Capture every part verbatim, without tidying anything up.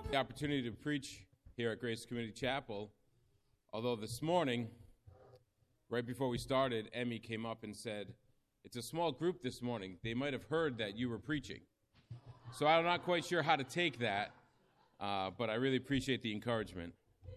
The opportunity to preach here at Grace Community Chapel, although this morning, right before we started, Emmy came up and said, it's a small group this morning. They might have heard that you were preaching. So I'm not quite sure how to take that, uh, but I really appreciate the encouragement.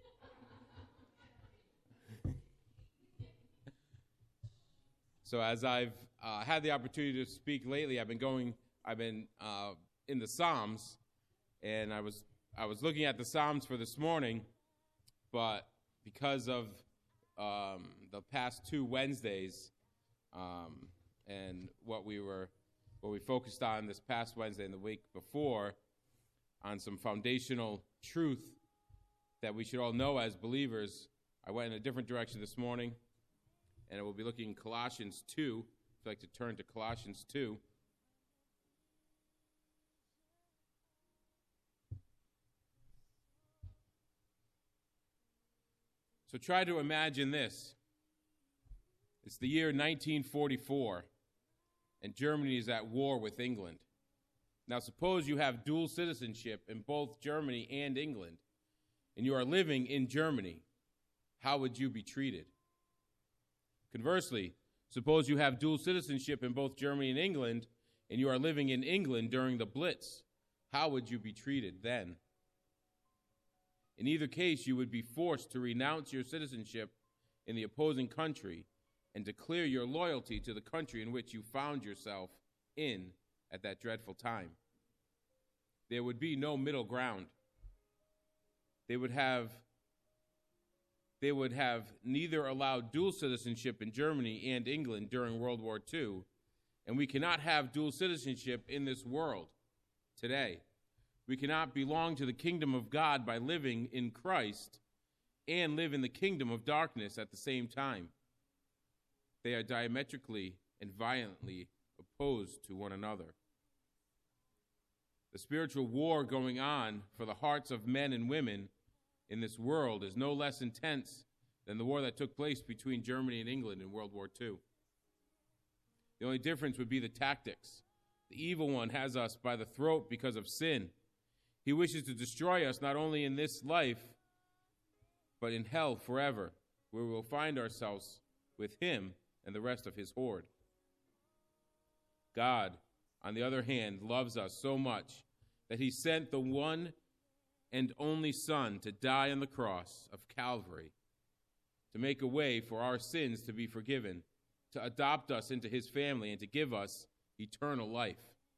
So as I've uh, had the opportunity to speak lately, I've been going, I've been uh, in the Psalms, and I was I was looking at the Psalms for this morning, but because of um, the past two Wednesdays um, and what we were, what we focused on this past Wednesday and the week before, on some foundational truth that we should all know as believers, I went in a different direction this morning, and we'll be looking at Colossians two. If you'd like to turn to Colossians two. So try to imagine this. It's the year nineteen forty-four, and Germany is at war with England. Now suppose you have dual citizenship in both Germany and England, and you are living in Germany. How would you be treated? Conversely, suppose you have dual citizenship in both Germany and England, and you are living in England during the Blitz. How would you be treated then? In either case, you would be forced to renounce your citizenship in the opposing country and declare your loyalty to the country in which you found yourself in at that dreadful time. There would be no middle ground. They would have, they would have neither allowed dual citizenship in Germany and England during World War Two, and we cannot have dual citizenship in this world today. We cannot belong to the kingdom of God by living in Christ and live in the kingdom of darkness at the same time. They are diametrically and violently opposed to one another. The spiritual war going on for the hearts of men and women in this world is no less intense than the war that took place between Germany and England in World War Two. The only difference would be the tactics. The evil one has us by the throat because of sin. He wishes to destroy us not only in this life, but in hell forever, where we will find ourselves with him and the rest of his horde. God, on the other hand, loves us so much that he sent the one and only Son to die on the cross of Calvary, to make a way for our sins to be forgiven, to adopt us into his family, and to give us eternal life.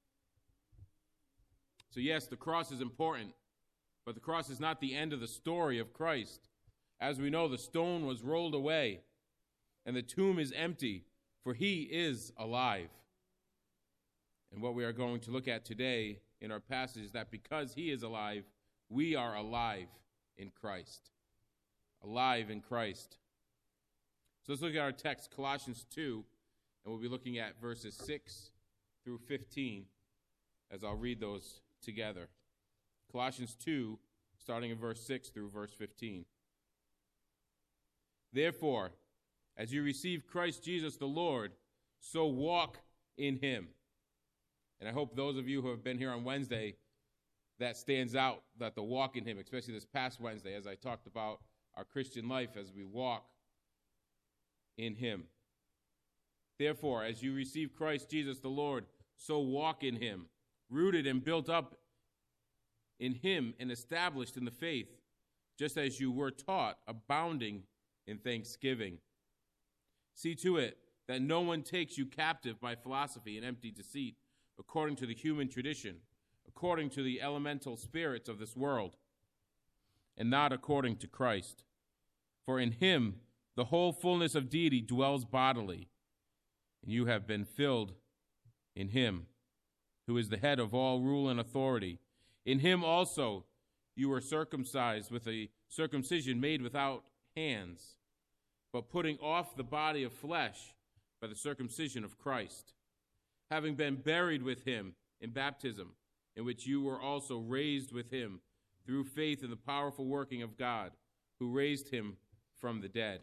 So yes, the cross is important, but the cross is not the end of the story of Christ. As we know, the stone was rolled away, and the tomb is empty, for he is alive. And what we are going to look at today in our passage is that because he is alive, we are alive in Christ. Alive in Christ. So let's look at our text, Colossians two, and we'll be looking at verses six through fifteen, as I'll read those together. Colossians two, starting in verse six through verse fifteen. Therefore, as you receive Christ Jesus the Lord, so walk in him. And I hope those of you who have been here on Wednesday, that stands out, that the walk in him, especially this past Wednesday, as I talked about our Christian life as we walk in him. Therefore, as you receive Christ Jesus the Lord, so walk in him, rooted and built up in him and established in the faith, just as you were taught, abounding in thanksgiving. See to it that no one takes you captive by philosophy and empty deceit, according to the human tradition, according to the elemental spirits of this world, and not according to Christ. For in him the whole fullness of deity dwells bodily, and you have been filled in him, who is the head of all rule and authority. In him also you were circumcised with a circumcision made without hands, but putting off the body of flesh by the circumcision of Christ, having been buried with him in baptism, in which you were also raised with him through faith in the powerful working of God, who raised him from the dead.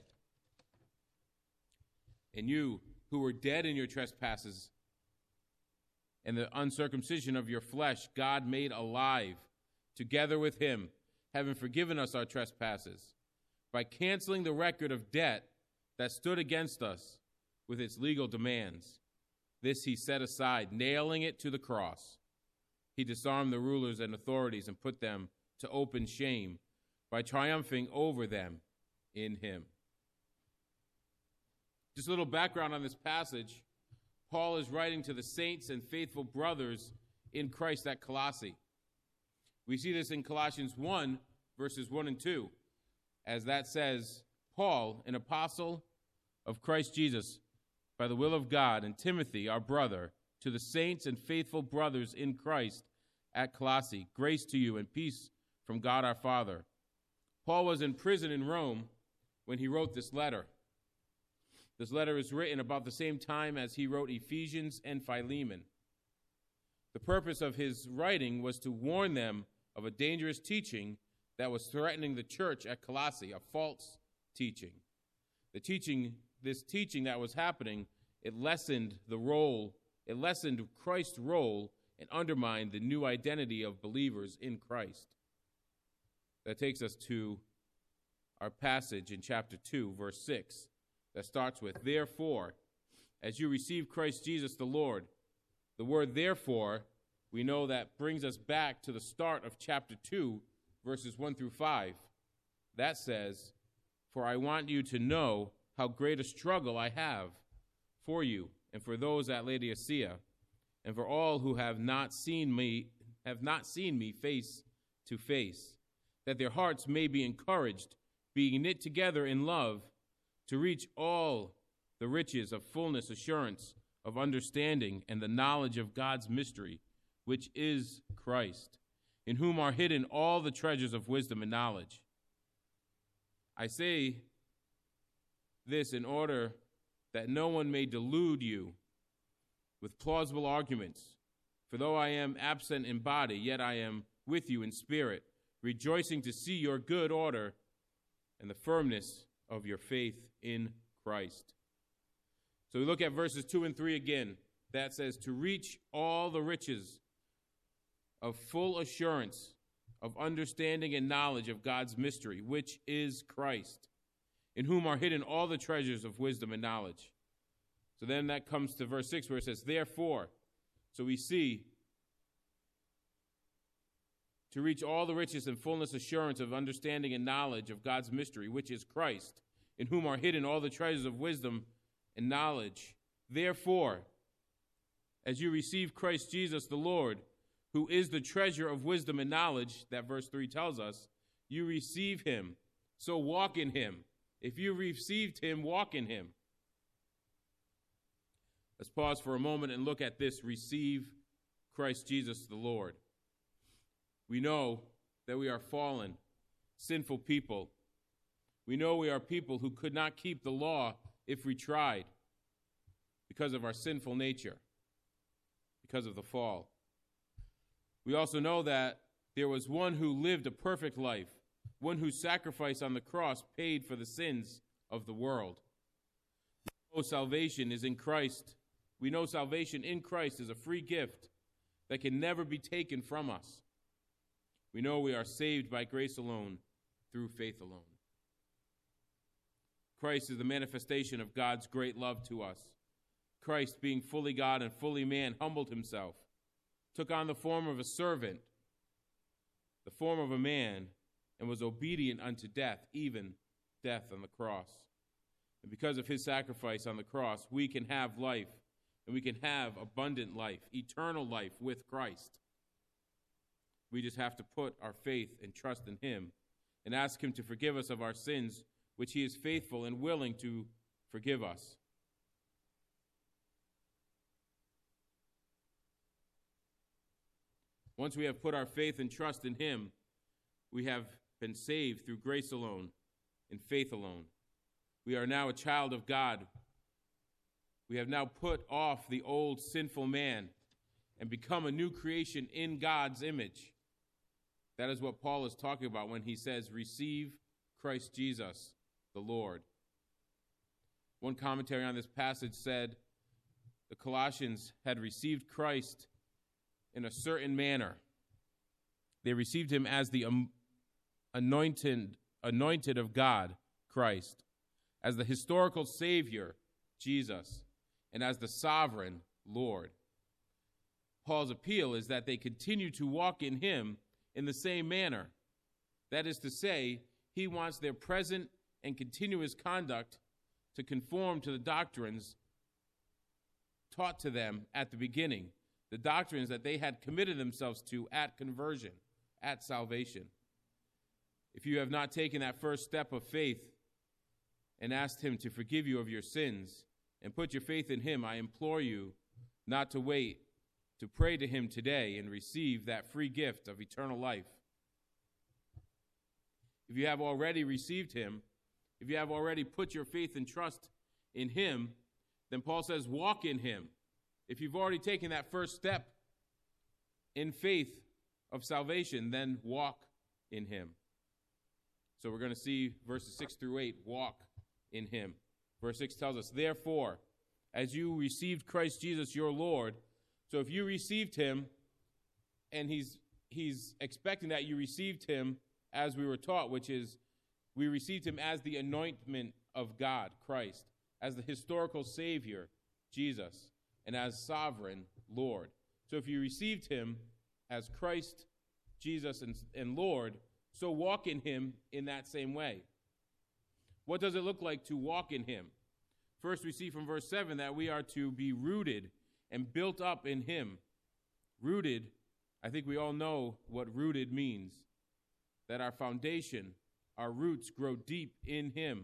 And you, who were dead in your trespasses and the uncircumcision of your flesh, God made alive, together with him, having forgiven us our trespasses, by canceling the record of debt that stood against us with its legal demands. This he set aside, nailing it to the cross. He disarmed the rulers and authorities and put them to open shame by triumphing over them in him. Just a little background on this passage. Paul is writing to the saints and faithful brothers in Christ at Colossae. We see this in Colossians one, verses one and two, as that says, Paul, an apostle of Christ Jesus, by the will of God, and Timothy, our brother, to the saints and faithful brothers in Christ at Colossae, grace to you and peace from God our Father. Paul was in prison in Rome when he wrote this letter. This letter is written about the same time as he wrote Ephesians and Philemon. The purpose of his writing was to warn them of a dangerous teaching that was threatening the church at Colossae, a false teaching. The teaching, this teaching that was happening, it lessened the role, it lessened Christ's role and undermined the new identity of believers in Christ. That takes us to our passage in chapter two, verse six, that starts with, therefore, as you receive Christ Jesus the Lord. The word therefore, we know that brings us back to the start of chapter two, verses one through five. That says, for I want you to know how great a struggle I have for you and for those at Laodicea, and for all who have not seen me, have not seen me face to face, that their hearts may be encouraged, being knit together in love, to reach all the riches of fullness, assurance, of understanding, and the knowledge of God's mystery, which is Christ, in whom are hidden all the treasures of wisdom and knowledge. I say this in order that no one may delude you with plausible arguments. For though I am absent in body, yet I am with you in spirit, rejoicing to see your good order and the firmness of your faith in Christ. So we look at verses two and three again. That says, to reach all the riches of full assurance of understanding and knowledge of God's mystery, which is Christ, in whom are hidden all the treasures of wisdom and knowledge. So then that comes to verse six where it says, therefore. So we see to reach all the riches and fullness assurance of understanding and knowledge of God's mystery, which is Christ, in whom are hidden all the treasures of wisdom and knowledge. Therefore, as you receive Christ Jesus the Lord, who is the treasure of wisdom and knowledge, that verse three tells us, you receive him, so walk in him. If you received him, walk in him. Let's pause for a moment and look at this, receive Christ Jesus the Lord. We know that we are fallen, sinful people. We know we are people who could not keep the law if we tried because of our sinful nature, because of the fall. We also know that there was one who lived a perfect life, one whose sacrifice on the cross paid for the sins of the world. We know salvation is in Christ. We know salvation in Christ is a free gift that can never be taken from us. We know we are saved by grace alone, through faith alone. Christ is the manifestation of God's great love to us. Christ, being fully God and fully man, humbled himself, took on the form of a servant, the form of a man, and was obedient unto death, even death on the cross. And because of his sacrifice on the cross, we can have life, and we can have abundant life, eternal life with Christ. We just have to put our faith and trust in him and ask him to forgive us of our sins, which he is faithful and willing to forgive us. Once we have put our faith and trust in him, we have been saved through grace alone and faith alone. We are now a child of God. We have now put off the old sinful man and become a new creation in God's image. That is what Paul is talking about when he says, receive Christ Jesus the Lord. One commentary on this passage said the Colossians had received Christ in a certain manner. they received him as the um, anointed, anointed of God, Christ, as the historical Savior, Jesus, and as the sovereign Lord. Paul's appeal is that they continue to walk in him in the same manner. That is to say, he wants their present and continuous conduct to conform to the doctrines taught to them at the beginning, the doctrines that they had committed themselves to at conversion, at salvation. If you have not taken that first step of faith and asked him to forgive you of your sins and put your faith in him, I implore you not to wait, to pray to him today and receive that free gift of eternal life. If you have already received him, if you have already put your faith and trust in him, then Paul says, walk in him. If you've already taken that first step in faith of salvation, then walk in him. So we're going to see verses six through eight, walk in him. Verse six tells us, therefore, as you received Christ Jesus your Lord, so if you received him, and he's he's expecting that you received him as we were taught, which is we received him as the anointment of God, Christ, as the historical Savior, Jesus, and as sovereign Lord. So if you received him as Christ, Jesus, and, and Lord, so walk in him in that same way. What does it look like to walk in him? First, we see from verse seven that we are to be rooted and built up in him. Rooted, I think we all know what rooted means. That our foundation, our roots grow deep in him.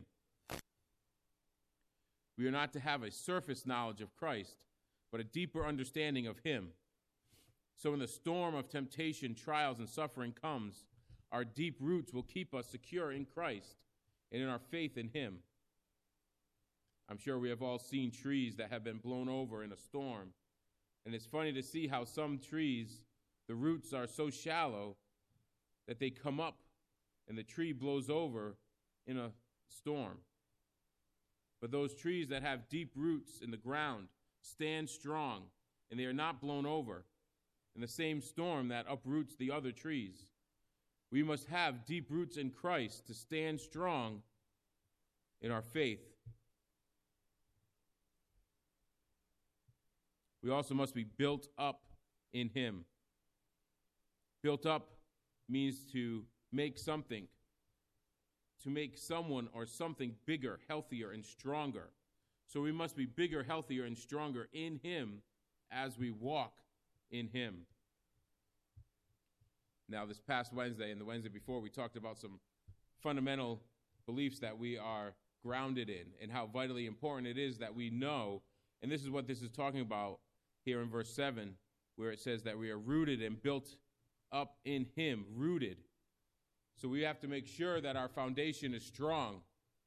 We are not to have a surface knowledge of Christ, but a deeper understanding of him. So when the storm of temptation, trials, and suffering comes, our deep roots will keep us secure in Christ and in our faith in him. I'm sure we have all seen trees that have been blown over in a storm. And it's funny to see how some trees, the roots are so shallow that they come up and the tree blows over in a storm. But those trees that have deep roots in the ground stand strong, and they are not blown over in the same storm that uproots the other trees. We must have deep roots in Christ to stand strong in our faith. We also must be built up in him. Built up means to make something, to make someone or something bigger, healthier, and stronger. So we must be bigger, healthier, and stronger in him as we walk in him. Now, this past Wednesday and the Wednesday before, we talked about some fundamental beliefs that we are grounded in and how vitally important it is that we know, and this is what this is talking about here in verse seven, where it says that we are rooted and built up in him, rooted. So we have to make sure that our foundation is strong,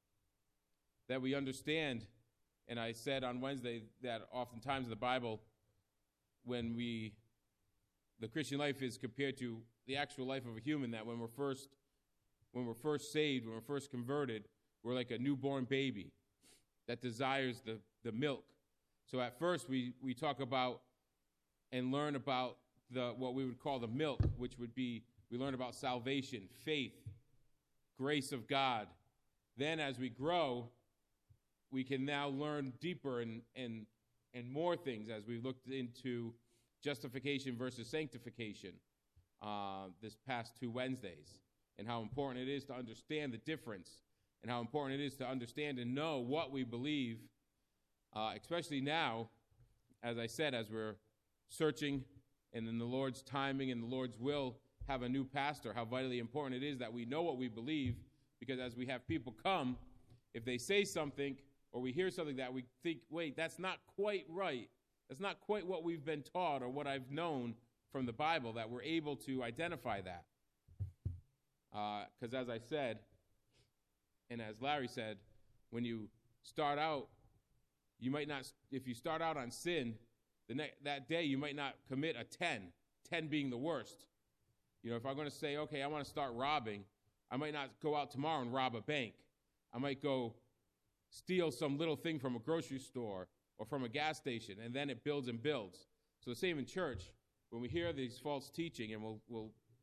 that we understand. And I said on Wednesday that oftentimes in the Bible, when we, the Christian life is compared to the actual life of a human, that when we're first, when we're first saved, when we're first converted, we're like a newborn baby that desires the, the milk. So at first we, we talk about and learn about the what we would call the milk, which would be, we learn about salvation, faith, grace of God. Then as we grow, we can now learn deeper and, and, and more things as we looked into justification versus sanctification uh, this past two Wednesdays, and how important it is to understand the difference and how important it is to understand and know what we believe, uh, especially now, as I said, as we're searching and in the Lord's timing and the Lord's will have a new pastor, how vitally important it is that we know what we believe, because as we have people come, if they say something or we hear something that we think, wait, that's not quite right, that's not quite what we've been taught or what I've known from the Bible, that we're able to identify that. Because uh, as I said, and as Larry said, when you start out, you might not, if you start out on sin, the ne- that day you might not commit a ten, ten being the worst. You know, if I'm going to say, okay, I want to start robbing, I might not go out tomorrow and rob a bank. I might go steal some little thing from a grocery store or from a gas station, and then it builds and builds. So the same in church, when we hear these false teaching, and we'll, we'll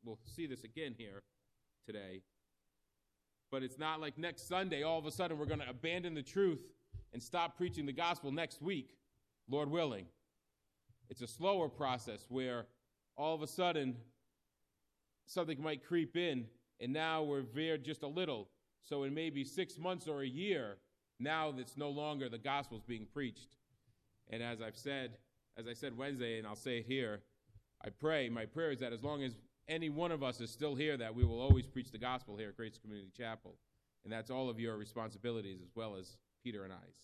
we'll see this again here today. But it's not like next Sunday, all of a sudden, we're going to abandon the truth and stop preaching the gospel next week, Lord willing. It's a slower process where all of a sudden something might creep in, and now we're veered just a little. So in maybe six months or a year, now that's no longer the gospel's being preached. And as I've said, as I said Wednesday, and I'll say it here, I pray, my prayer is that as long as any one of us is still here, that we will always preach the gospel here at Grace Community Chapel. And that's all of your responsibilities as well as Peter and I's.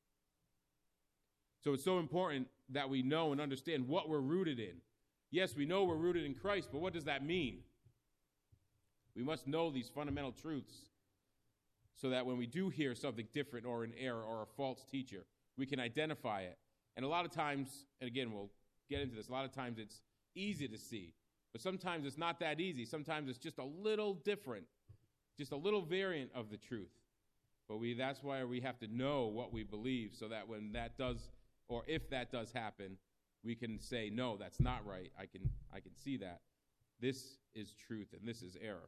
So it's so important that we know and understand what we're rooted in. Yes, we know we're rooted in Christ, but what does that mean? We must know these fundamental truths so that when we do hear something different or an error or a false teacher, we can identify it. And a lot of times, and again, we'll get into this, a lot of times it's easy to see, but sometimes it's not that easy. Sometimes it's just a little different, just a little variant of the truth. But we that's why we have to know what we believe so that when that does, or if that does happen, we can say, no, that's not right. I can I can see that. This is truth and this is error.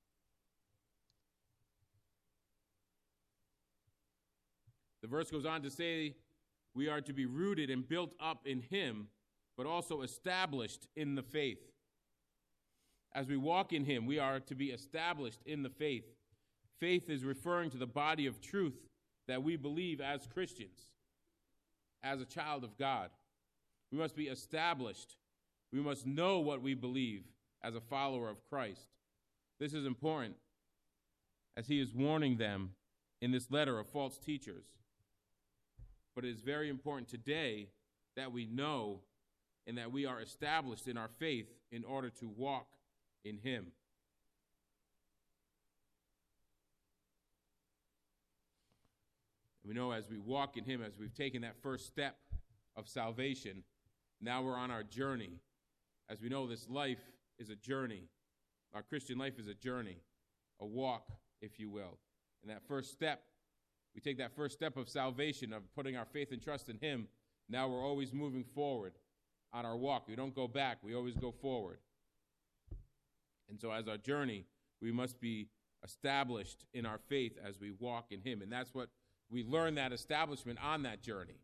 The verse goes on to say we are to be rooted and built up in him, but also established in the faith. As we walk in him, we are to be established in the faith. Faith is referring to the body of truth that we believe as Christians, as a child of God. We must be established. We must know what we believe as a follower of Christ. This is important as he is warning them in this letter of false teachers. But it is very important today that we know and that we are established in our faith in order to walk in him. We know as we walk in him, as we've taken that first step of salvation, now we're on our journey. As we know, this life is a journey. Our Christian life is a journey, a walk, if you will. And that first step, we take that first step of salvation, of putting our faith and trust in him. Now we're always moving forward on our walk. We don't go back. We always go forward. And so as our journey, we must be established in our faith as we walk in him. And that's what we learn, that establishment on that journey.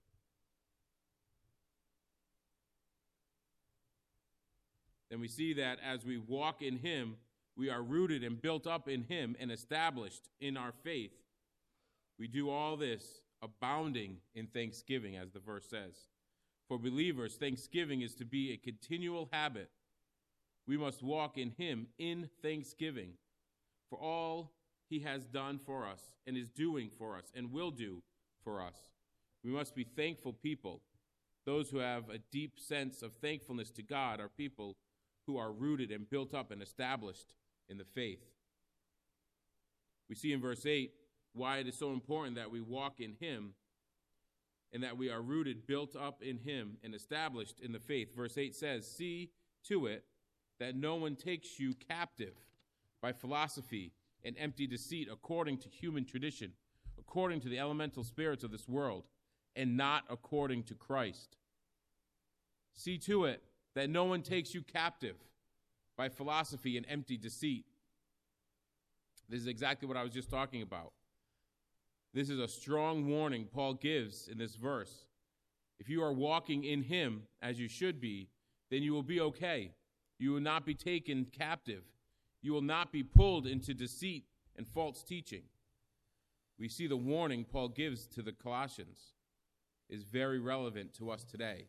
Then we see that as we walk in him, we are rooted and built up in him and established in our faith. We do all this abounding in thanksgiving, as the verse says. For believers, thanksgiving is to be a continual habit. We must walk in him in thanksgiving for all he has done for us and is doing for us and will do for us. We must be thankful people. Those who have a deep sense of thankfulness to God are people who are rooted and built up and established in the faith. We see in verse eight why it is so important that we walk in him and that we are rooted, built up in him, and established in the faith. Verse eight says, "See to it that no one takes you captive by philosophy and empty deceit according to human tradition, according to the elemental spirits of this world, and not according to Christ. See to it that no one takes you captive by philosophy and empty deceit." This is exactly what I was just talking about. This is a strong warning Paul gives in this verse. If you are walking in him as you should be, then you will be okay. You will not be taken captive. You will not be pulled into deceit and false teaching. We see the warning Paul gives to the Colossians is very relevant to us today.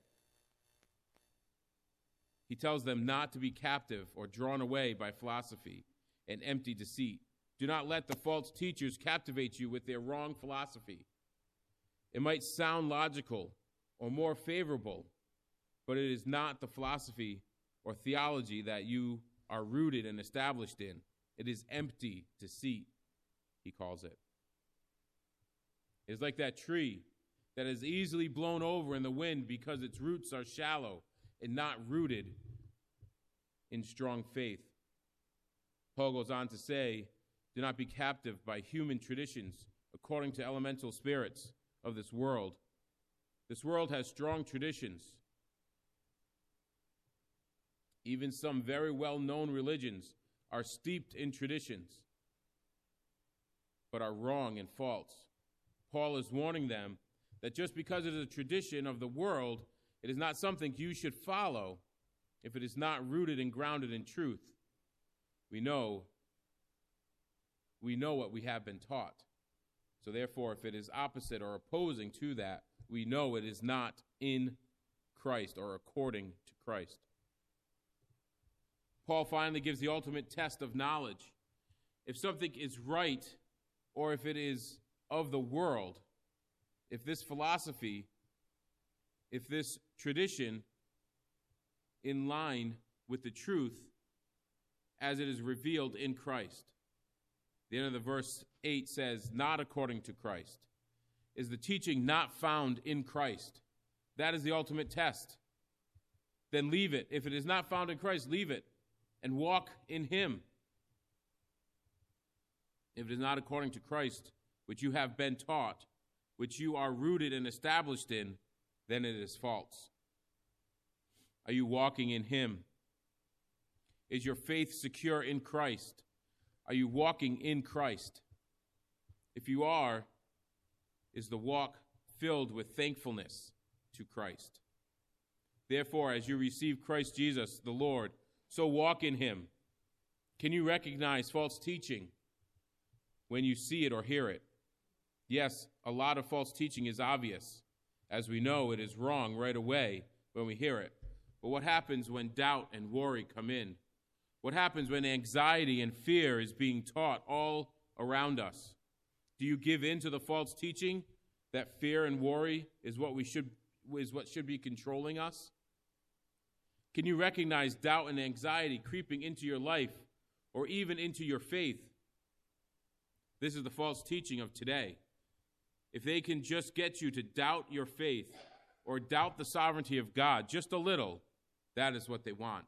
He tells them not to be captive or drawn away by philosophy and empty deceit. Do not let the false teachers captivate you with their wrong philosophy. It might sound logical or more favorable, but it is not the philosophy or theology that you are rooted and established in. It is empty deceit, he calls it. It is like that tree that is easily blown over in the wind because its roots are shallow and not rooted in strong faith. Paul goes on to say, do not be captive by human traditions according to elemental spirits of this world. This world has strong traditions. Even some very well-known religions are steeped in traditions, but are wrong and false. Paul is warning them that just because it is a tradition of the world, it is not something you should follow if it is not rooted and grounded in truth. We know, we know what we have been taught. So therefore, if it is opposite or opposing to that, we know it is not in Christ or according to Christ. Paul finally gives the ultimate test of knowledge. If something is right or if it is of the world, if this philosophy, if this tradition in line with the truth as it is revealed in Christ. The end of the verse eight says, not according to Christ. Is the teaching not found in Christ? That is the ultimate test. Then leave it. If it is not found in Christ, leave it and walk in him. If it is not according to Christ, which you have been taught, which you are rooted and established in, then it is false. Are you walking in him? Is your faith secure in Christ? Are you walking in Christ? If you are, is the walk filled with thankfulness to Christ? Therefore, as you receive Christ Jesus, the Lord, so walk in him. Can you recognize false teaching when you see it or hear it? Yes, a lot of false teaching is obvious. As we know, it is wrong right away when we hear it. But what happens when doubt and worry come in? What happens when anxiety and fear is being taught all around us? Do you give in to the false teaching that fear and worry is what we should is what should be controlling us? Can you recognize doubt and anxiety creeping into your life or even into your faith? This is the false teaching of today. If they can just get you to doubt your faith or doubt the sovereignty of God just a little, that is what they want.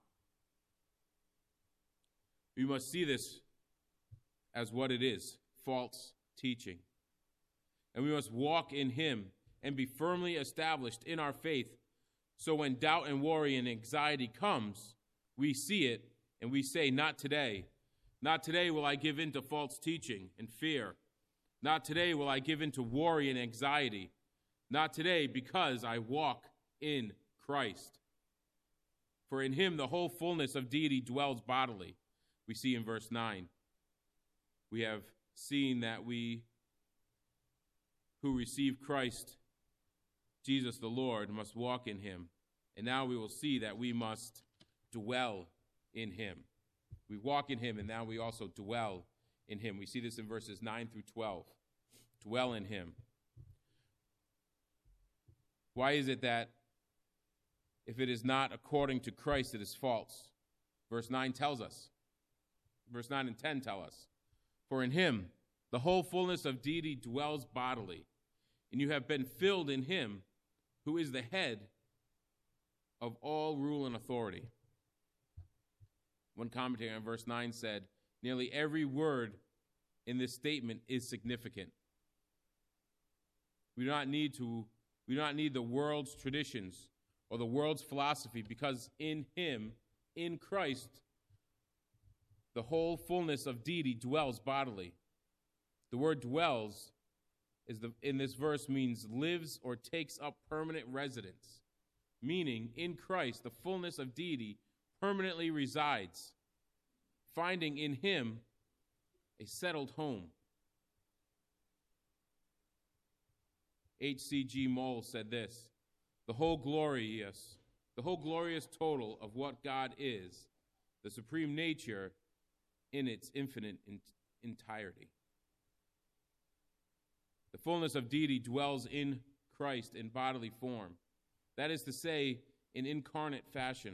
We must see this as what it is, false teaching. And we must walk in him and be firmly established in our faith. So when doubt and worry and anxiety comes, we see it and we say, not today. Not today will I give in to false teaching and fear. Not today will I give in to worry and anxiety. Not today, because I walk in Christ. For in him the whole fullness of deity dwells bodily. We see in verse nine. We have seen that we who receive Christ, Jesus the Lord, must walk in him. And now we will see that we must dwell in him. We walk in him, and now we also dwell in him. We see this in verses nine through twelve. Dwell in him. Why is it that if it is not according to Christ, it is false? Verse nine tells us. Verse nine and ten tell us. For in him the whole fullness of deity dwells bodily, and you have been filled in him who is the head of all rule and authority. One commentator on verse nine said, nearly every word in this statement is significant. We do not need to, we do not need the world's traditions or the world's philosophy, because in him, in Christ, the whole fullness of deity dwells bodily. The word dwells is the, in this verse means lives or takes up permanent residence, meaning in Christ, the fullness of deity permanently resides, finding in him a settled home. H C G Moll said this, the whole glorious, the whole glorious total of what God is, the supreme nature in its infinite in- entirety. The fullness of deity dwells in Christ in bodily form. That is to say, in incarnate fashion.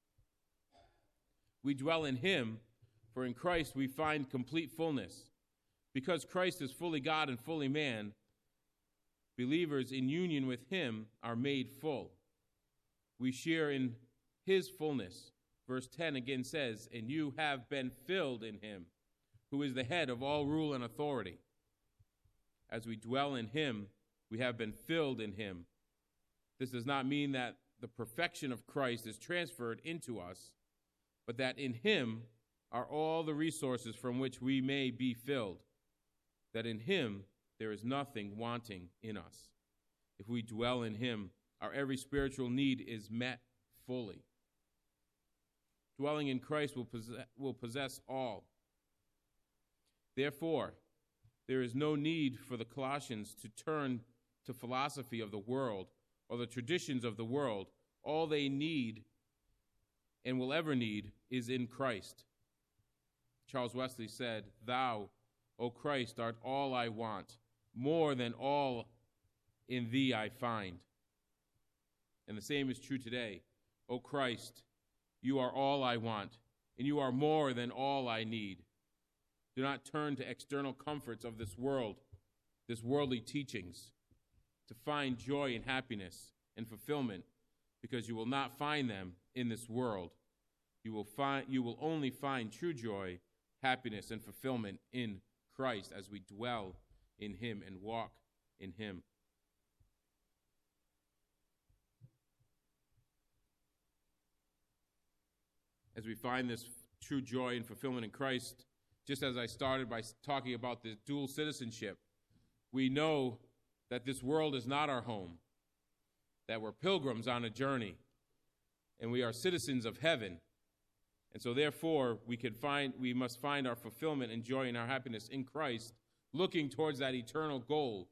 We dwell in him, for in Christ we find complete fullness. Because Christ is fully God and fully man, believers in union with him are made full. We share in his fullness. Verse ten again says, and you have been filled in him, who is the head of all rule and authority. As we dwell in him, we have been filled in him. This does not mean that the perfection of Christ is transferred into us, but that in him are all the resources from which we may be filled, that in him there is nothing wanting in us. If we dwell in him, our every spiritual need is met fully. Dwelling in Christ will possess, will possess all. Therefore, there is no need for the Colossians to turn to philosophy of the world or the traditions of the world. All they need and will ever need is in Christ. Charles Wesley said, "Thou, O Christ, art all I want, more than all in thee I find." And the same is true today. O Christ, you are all I want, and you are more than all I need. Do not turn to external comforts of this world, this worldly teachings, to find joy and happiness and fulfillment, because you will not find them in this world. You will find, you will only find true joy, happiness, and fulfillment in Christ as we dwell in him and walk in him. As we find this true joy and fulfillment in Christ, just as I started by talking about the dual citizenship, we know that this world is not our home, that we're pilgrims on a journey, and we are citizens of heaven. And so therefore, we can find, we must find our fulfillment and joy and our happiness in Christ, looking towards that eternal goal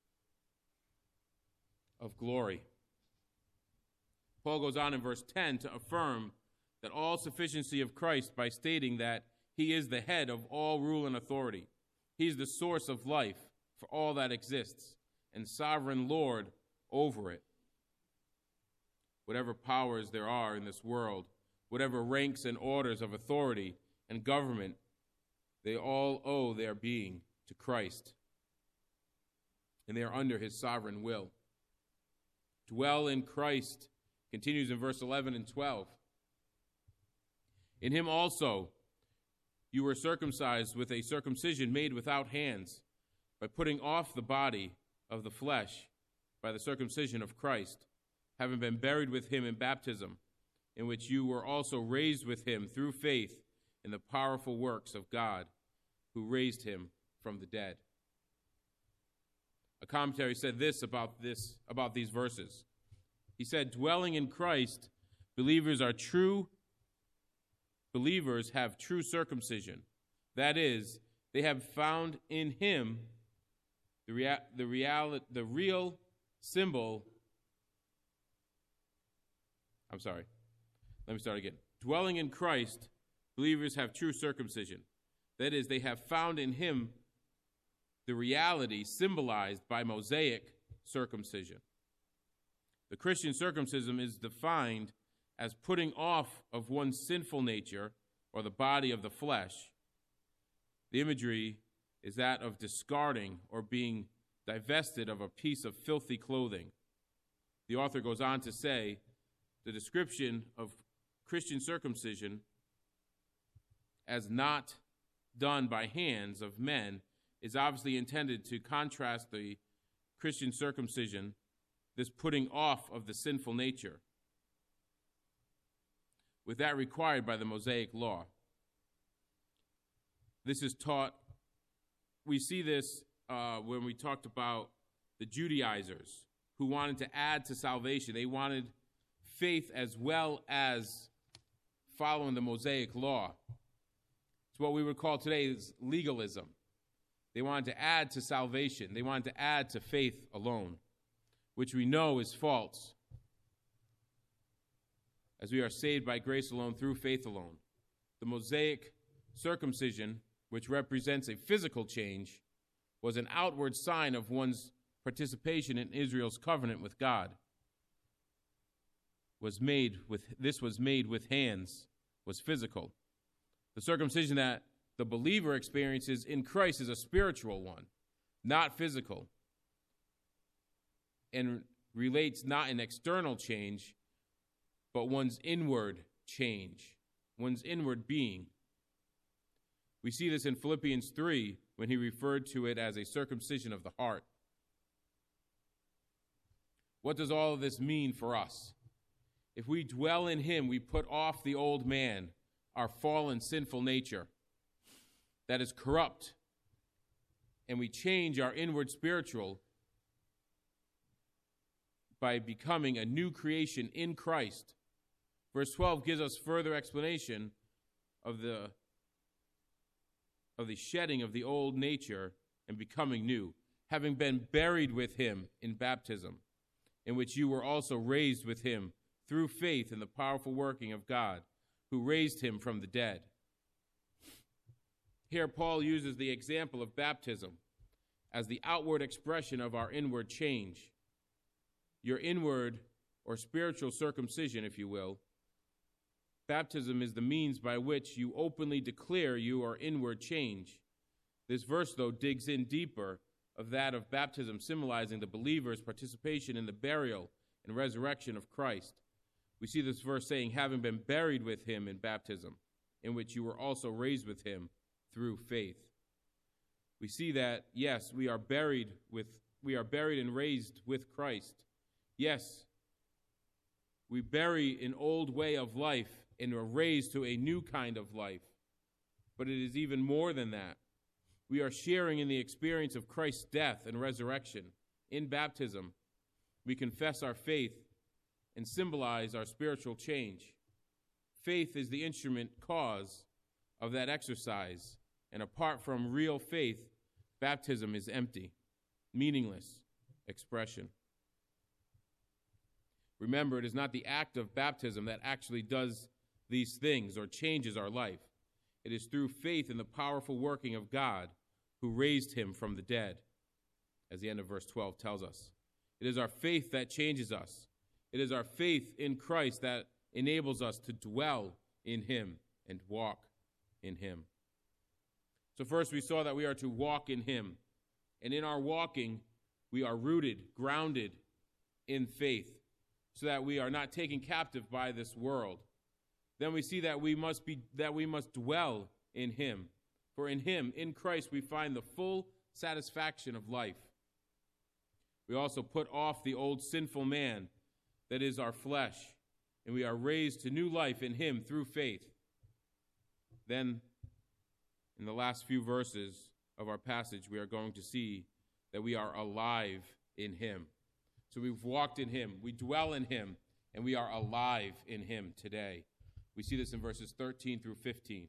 of glory. Paul goes on in verse ten to affirm that all sufficiency of Christ by stating that he is the head of all rule and authority. He's the source of life for all that exists and sovereign Lord over it. Whatever powers there are in this world, whatever ranks and orders of authority and government, they all owe their being to Christ, and they are under his sovereign will. Dwell in Christ continues in verse eleven and twelve. In him also you were circumcised with a circumcision made without hands, by putting off the body of the flesh by the circumcision of Christ, having been buried with him in baptism, in which you were also raised with him through faith in the powerful works of God, who raised him from the dead. A commentary said this about this about these verses. He said, dwelling in Christ, believers are true Believers have true circumcision. That is, they have found in him the rea- the real the real symbol. I'm sorry. Let me start again. Dwelling in Christ, believers have true circumcision. That is, they have found in him the reality symbolized by Mosaic circumcision. The Christian circumcision is defined as putting off of one's sinful nature or the body of the flesh. The imagery is that of discarding or being divested of a piece of filthy clothing. The author goes on to say, the description of Christian circumcision as not done by hands of men is obviously intended to contrast the Christian circumcision, this putting off of the sinful nature, with that required by the Mosaic law. This is taught, we see this uh, when we talked about the Judaizers who wanted to add to salvation. They wanted faith as well as following the Mosaic law. It's what we would call today is legalism. They wanted to add to salvation. They wanted to add to faith alone, which we know is false, as we are saved by grace alone through faith alone. The Mosaic circumcision, which represents a physical change, was an outward sign of one's participation in Israel's covenant with God. Was made with this was made with hands, was physical. The circumcision that the believer experiences in Christ is a spiritual one, not physical, and relates not an external change, but one's inward change, one's inward being. We see this in Philippians three when he referred to it as a circumcision of the heart. What does all of this mean for us? If we dwell in him, we put off the old man our fallen, sinful nature that is corrupt, and we change our inward spiritual by becoming a new creation in Christ. Verse twelve gives us further explanation of the, of the shedding of the old nature and becoming new, having been buried with him in baptism, in which you were also raised with him through faith in the powerful working of God, who raised him from the dead. Here Paul uses the example of baptism as the outward expression of our inward change. Your inward or spiritual circumcision, if you will. Baptism is the means by which you openly declare your inward change. This verse, though, digs in deeper of that of baptism, symbolizing the believer's participation in the burial and resurrection of Christ. We see this verse saying, having been buried with him in baptism, in which you were also raised with him through faith. We see that, yes, we are buried with, we are buried and raised with Christ. Yes, we bury an old way of life and are raised to a new kind of life. But it is even more than that. We are sharing in the experience of Christ's death and resurrection. In baptism, we confess our faith and symbolize our spiritual change. Faith is the instrument cause of that exercise, and apart from real faith, baptism is empty, meaningless expression. Remember, it is not the act of baptism that actually does these things or changes our life. It is through faith in the powerful working of God who raised him from the dead, as the end of verse twelve tells us. It is our faith that changes us. It is our faith in Christ that enables us to dwell in him and walk in him. So first we saw that we are to walk in him. And in our walking, we are rooted, grounded in faith, so that we are not taken captive by this world. Then we see that we must be that we must dwell in him. For in him, in Christ, we find the full satisfaction of life. We also put off the old sinful man, that is our flesh, and we are raised to new life in him through faith. Then, in the last few verses of our passage, we are going to see that we are alive in him. So we've walked in him, we dwell in him, and we are alive in him today. We see this in verses thirteen through fifteen.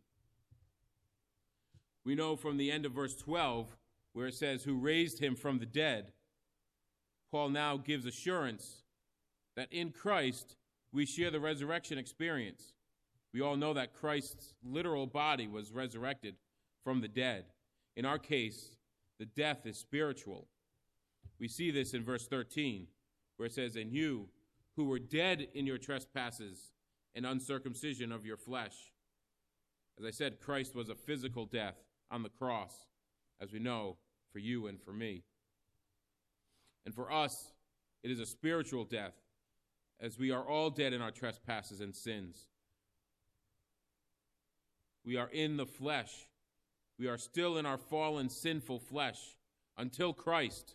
We know from the end of verse twelve, where it says, who raised him from the dead, Paul now gives assurance that in Christ we share the resurrection experience. We all know that Christ's literal body was resurrected from the dead. In our case, the death is spiritual. We see this in verse thirteen, where it says, and you who were dead in your trespasses and uncircumcision of your flesh. As I said, Christ was a physical death on the cross, as we know, for you and for me. And for us, it is a spiritual death, as we are all dead in our trespasses and sins. We are in the flesh. We are still in our fallen, sinful flesh until Christ.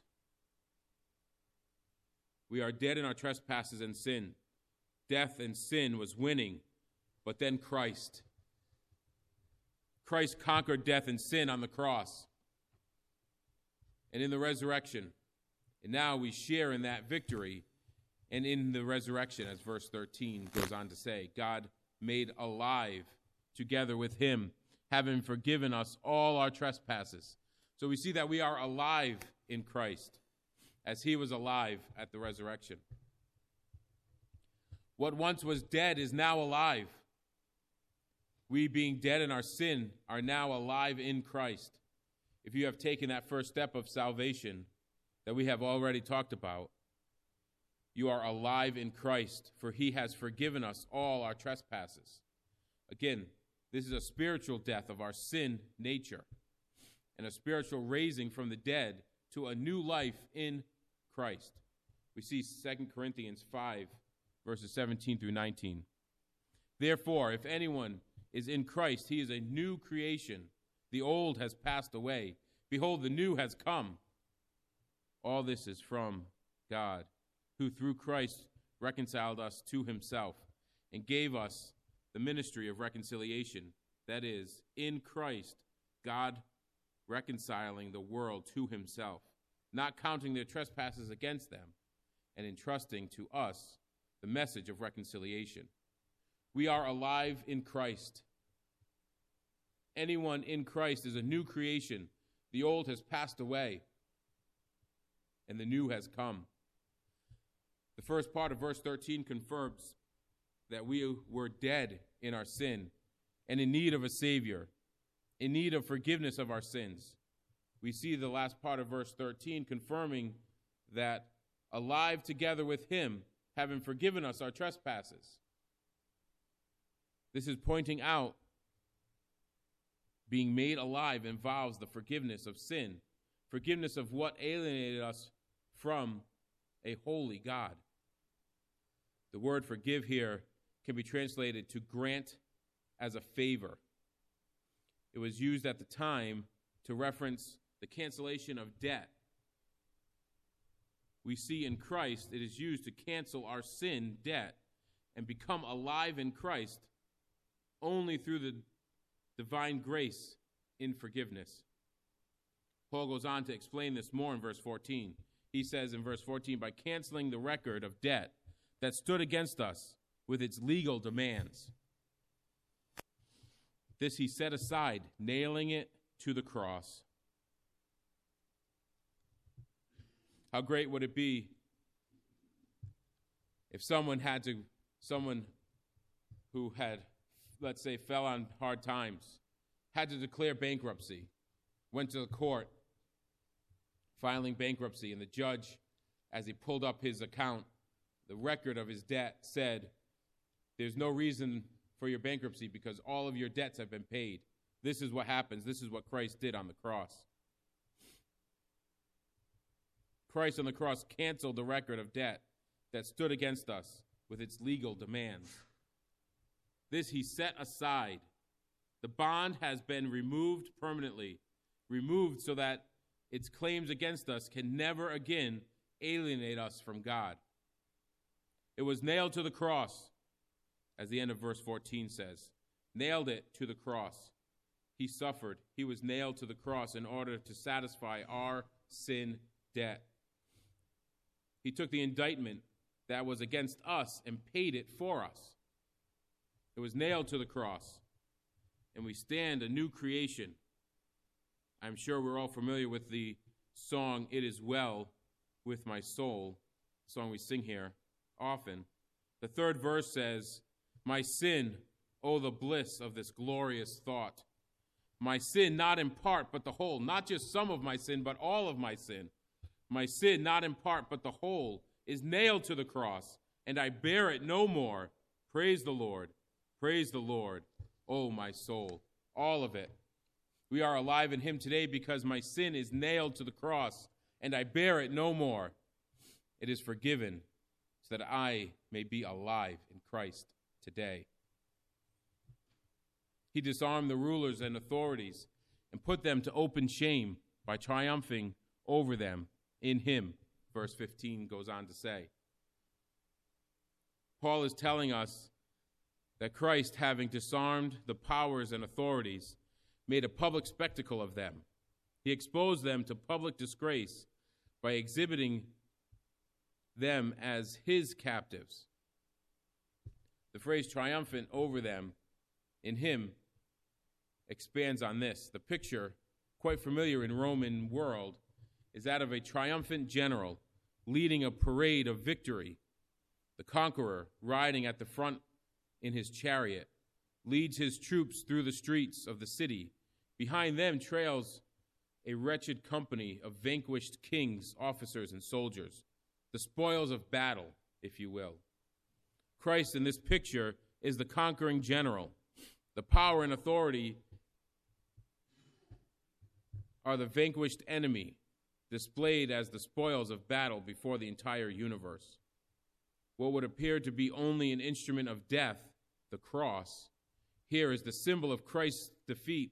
We are dead in our trespasses and sin. Death and sin was winning, but then Christ. Christ conquered death and sin on the cross and in the resurrection. And now we share in that victory and in the resurrection, as verse thirteen goes on to say, God made alive together with him, having forgiven us all our trespasses. So we see that we are alive in Christ, as he was alive at the resurrection. What once was dead is now alive. We, being dead in our sin, are now alive in Christ. If you have taken that first step of salvation that we have already talked about, you are alive in Christ, for he has forgiven us all our trespasses. Again, this is a spiritual death of our sin nature and a spiritual raising from the dead to a new life in Christ. We see Second Corinthians five, verses seventeen through nineteen. Therefore, if anyone is in Christ, he is a new creation. The old has passed away. Behold, the new has come. All this is from God, who through Christ reconciled us to himself and gave us the ministry of reconciliation. That is, in Christ, God reconciling the world to himself, not counting their trespasses against them, and entrusting to us the message of reconciliation. We are alive in Christ. Anyone in Christ is a new creation. The old has passed away, and the new has come. The first part of verse thirteen confirms that we were dead in our sin and in need of a Savior, in need of forgiveness of our sins. We see the last part of verse thirteen confirming that alive together with him, having forgiven us our trespasses. This is pointing out being made alive involves the forgiveness of sin, forgiveness of what alienated us from a holy God. The word forgive here can be translated to grant as a favor. It was used at the time to reference the cancellation of debt. We see in Christ it is used to cancel our sin debt and become alive in Christ only through the divine grace in forgiveness. Paul goes on to explain this more in verse fourteen. He says in verse fourteen, by canceling the record of debt that stood against us with its legal demands. This he set aside, nailing it to the cross. How great would it be if someone had to, someone who had, let's say, fell on hard times, had to declare bankruptcy, went to the court, filing bankruptcy, and the judge, as he pulled up his account, the record of his debt said, there's no reason for your bankruptcy because all of your debts have been paid. This is what happens. This is what Christ did on the cross. Christ on the cross canceled the record of debt that stood against us with its legal demands. This he set aside. The bond has been removed permanently, removed so that its claims against us can never again alienate us from God. It was nailed to the cross, as the end of verse fourteen says. Nailed it to the cross. He suffered. He was nailed to the cross in order to satisfy our sin debt. He took the indictment that was against us and paid it for us. It was nailed to the cross, and we stand a new creation. I'm sure we're all familiar with the song, It Is Well With My Soul, a song we sing here often. The third verse says, my sin, oh, the bliss of this glorious thought. My sin, not in part, but the whole. Not just some of my sin, but all of my sin. My sin, not in part, but the whole, is nailed to the cross, and I bear it no more. Praise the Lord. Praise the Lord, oh, my soul. All of it. We are alive in him today because my sin is nailed to the cross, and I bear it no more. It is forgiven so that I may be alive in Christ today. He disarmed the rulers and authorities and put them to open shame by triumphing over them in him, verse fifteen goes on to say. Paul is telling us that Christ, having disarmed the powers and authorities, made a public spectacle of them. He exposed them to public disgrace by exhibiting them as his captives. The phrase triumphant over them in him expands on this. The picture, quite familiar in Roman world, is that of a triumphant general leading a parade of victory. The conqueror, riding at the front in his chariot, leads his troops through the streets of the city. Behind them trails a wretched company of vanquished kings, officers, and soldiers, the spoils of battle, if you will. Christ in this picture is the conquering general. The power and authority are the vanquished enemy, displayed as the spoils of battle before the entire universe. What would appear to be only an instrument of death, the cross, here is the symbol of Christ's defeat.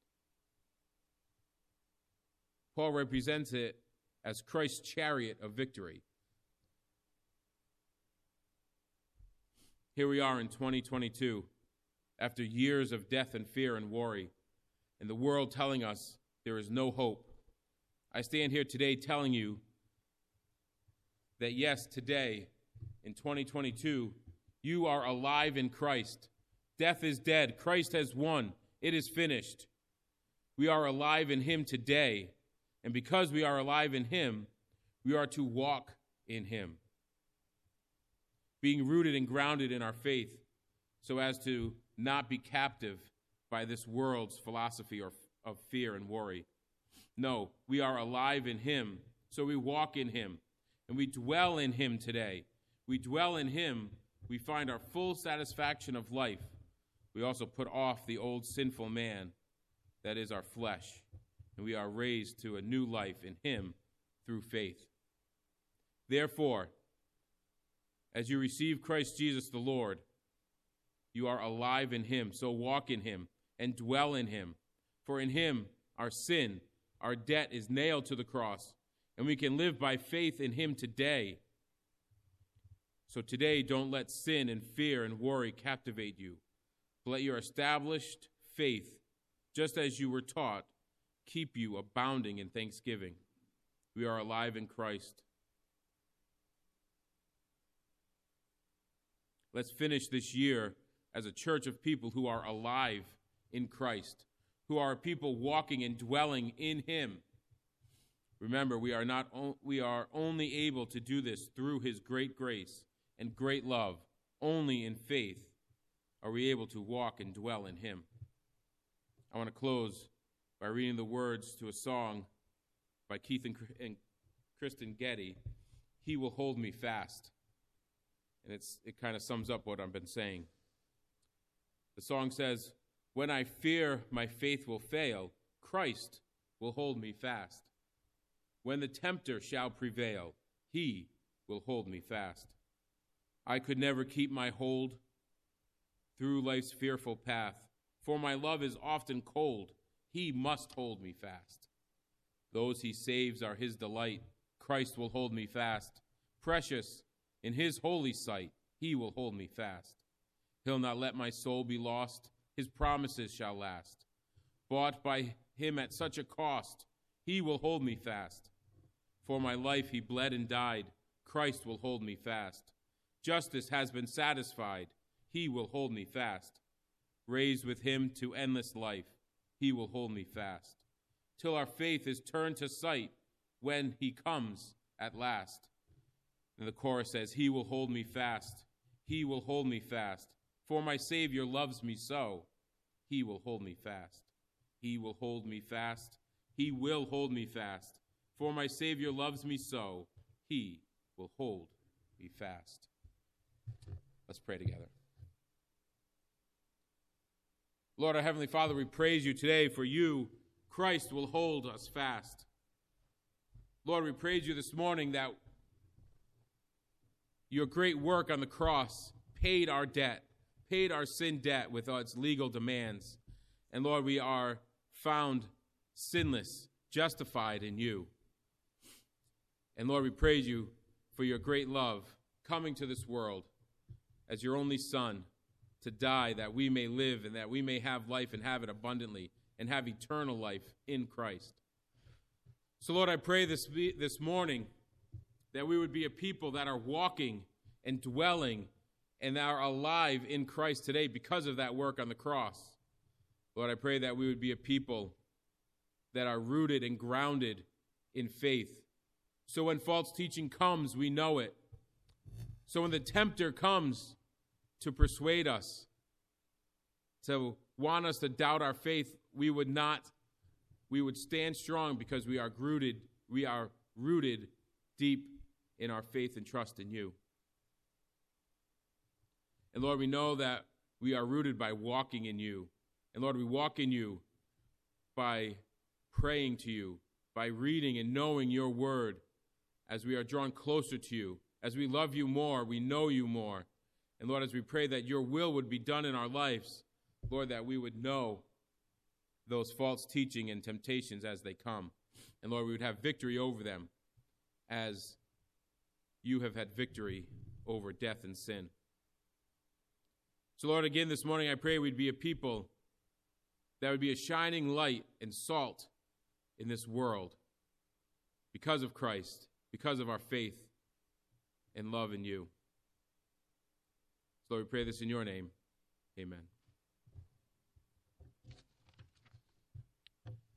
Paul represents it as Christ's chariot of victory. Here we are in twenty twenty-two. after years of death and fear and worry, and the world telling us there is no hope. I stand here today telling you that yes, today, in twenty twenty-two, you are alive in Christ. Death is dead. Christ has won. It is finished. We are alive in him today, and because we are alive in him, we are to walk in him, being rooted and grounded in our faith so as to not be captive by this world's philosophy or of fear and worry. No, we are alive in him, so we walk in him, and we dwell in him today. We dwell in him, we find our full satisfaction of life. We also put off the old sinful man, that is our flesh, and we are raised to a new life in him through faith. Therefore, as you receive Christ Jesus the Lord, you are alive in him, so walk in him and dwell in him. For in him our sin, our debt is nailed to the cross, and we can live by faith in him today. So today, don't let sin and fear and worry captivate you, but let your established faith, just as you were taught, keep you abounding in thanksgiving. We are alive in Christ. Let's finish this year as a church of people who are alive in Christ, who are people walking and dwelling in him. Remember, we are not o- we are only able to do this through his great grace and great love. Only in faith are we able to walk and dwell in him. I want to close by reading the words to a song by Keith and, and Kristen Getty, "He Will Hold Me Fast." And it's it kind of sums up what I've been saying. The song says, "When I fear my faith will fail, Christ will hold me fast. When the tempter shall prevail, he will hold me fast. I could never keep my hold through life's fearful path, for my love is often cold. He must hold me fast. Those he saves are his delight. Christ will hold me fast. Precious in his holy sight, he will hold me fast. He'll not let my soul be lost. His promises shall last. Bought by him at such a cost, he will hold me fast. For my life he bled and died. Christ will hold me fast. Justice has been satisfied. He will hold me fast. Raised with him to endless life, he will hold me fast. Till our faith is turned to sight when he comes at last." And the chorus says, "He will hold me fast. He will hold me fast. For my Savior loves me so. He will hold me fast. He will hold me fast. He will hold me fast. For my Savior loves me so. He will hold me fast." Let's pray together. Lord, our Heavenly Father, we praise you today, for you, Christ, will hold us fast. Lord, we praise you this morning that your great work on the cross paid our debt, paid our sin debt with its legal demands. And Lord, we are found sinless, justified in you. And Lord, we praise you for your great love coming to this world as your only Son to die that we may live and that we may have life and have it abundantly and have eternal life in Christ. So Lord, I pray this, this morning that we would be a people that are walking and dwelling and that are alive in Christ today because of that work on the cross. Lord, I pray that we would be a people that are rooted and grounded in faith. So when false teaching comes, we know it. So when the tempter comes to persuade us, to want us to doubt our faith, we would not, we would stand strong because we are rooted, we are rooted deep in our faith and trust in you. And Lord, we know that we are rooted by walking in you. And Lord, we walk in you by praying to you, by reading and knowing your word as we are drawn closer to you. As we love you more, we know you more. And Lord, as we pray that your will would be done in our lives, Lord, that we would know those false teaching and temptations as they come. And Lord, we would have victory over them as you have had victory over death and sin. So, Lord, again this morning I pray we'd be a people that would be a shining light and salt in this world because of Christ, because of our faith and love in you. So, Lord, we pray this in your name. Amen.